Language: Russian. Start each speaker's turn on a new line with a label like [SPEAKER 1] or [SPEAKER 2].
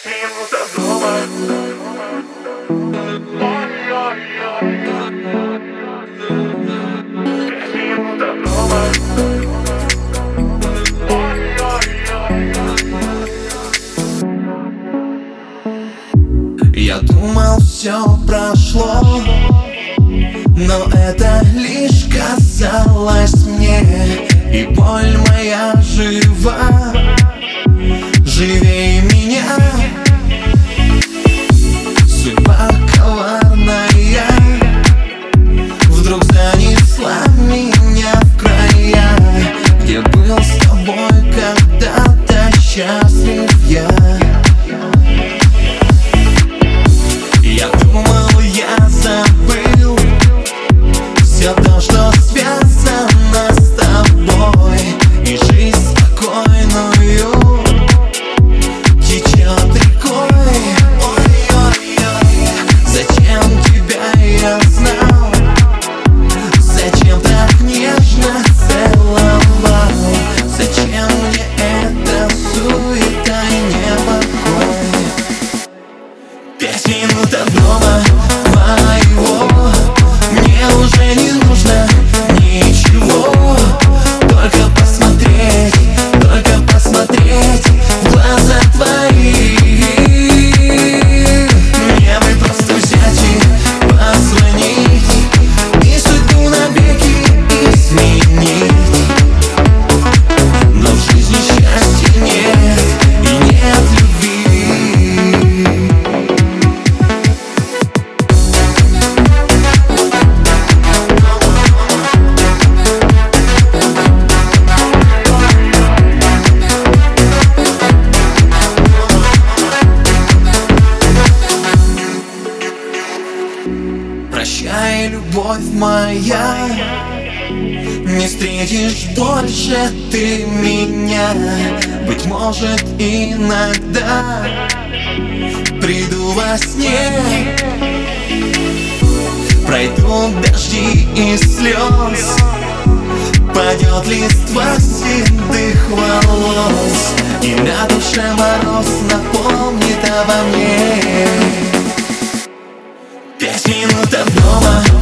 [SPEAKER 1] 5 минут от дома. Ой-ой-ой. 5 минут от дома. Ой-ой-ой.
[SPEAKER 2] Я думал, все прошло, но это лишь казалось мне. И боль моя жива, живее меня. Судьба коварная вдруг занесла меня в края, где был с тобой когда-то счастлив я. Я думал, я забыл все то, что связано с тобой, и жизнь спокойную течет рекой. Ой-ой-ой, зачем тебя я знал, зачем так нежно целовал, зачем мне эта суета и непокой? 5 минут от дома моего, мне уже не нужно ничего, только посмотреть в глаза твои. Мне бы просто взять и позвонить, и судьбу навеки изменить. Но в жизни счастья нет и нет любви. Прощай, любовь моя, не встретишь больше ты меня. Быть может, иногда приду во сне, пройдут дожди и слез, падет листва седых волос, и на душе мороз напомнит обо мне. 5 минут от дома